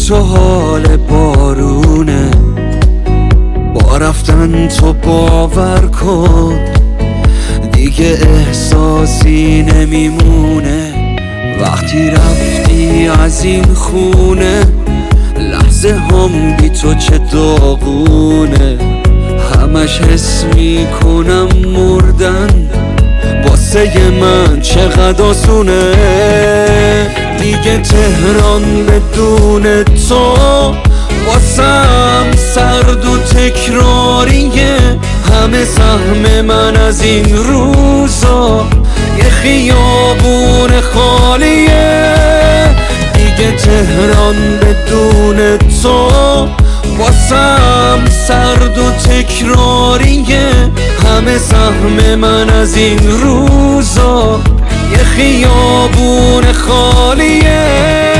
تو حال بارونه، با رفتن تو باور کن دیگه احساسی نمیمونه. وقتی رفتی از این خونه لحظه هم بی تو چه داغونه. همش حس میکنم مردن واسه من چقدر آسونه. دیگه تهران بدون تو واسم سرد و تکراریه. همه سهم من از این روزا یه خیابون خالیه. دیگه تهران بدون تو واسم سرد و تکراریه. همه سهم من از این روزا یه خیابون خالیه.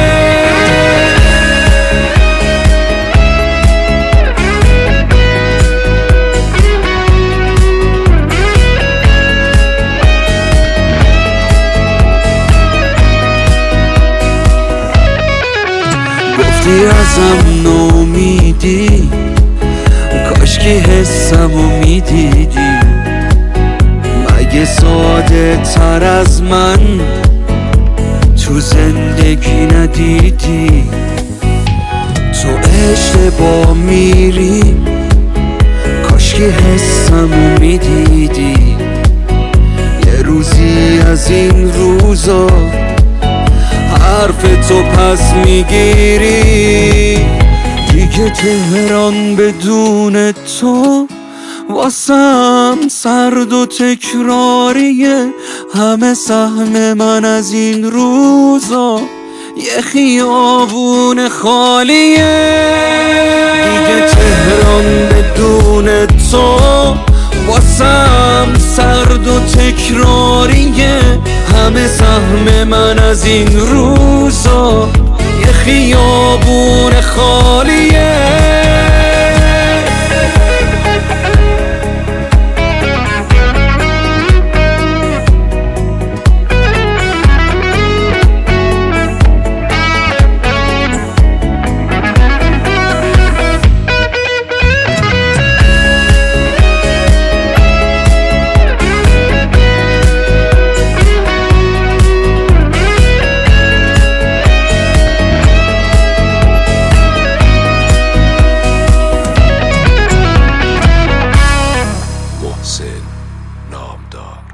گفتی ازم نومیدی، کاش که حسمو میدیدی. مگه ساده تر از من تو زندگی ندیدی؟ تو اشتباه میری، کاش که حسمو میدیدی. یه روزی از این روزا حرف تو پس میگیری. دیگه تهران بدون تو واسم سرد و تکراریه. همه سهم من از این روزا یه خیابون خالیه. دیگه تهران بدون تو واسم سرد و تکراریه. همه سهم من از این روزا یه خیابون خالیه. نامدار.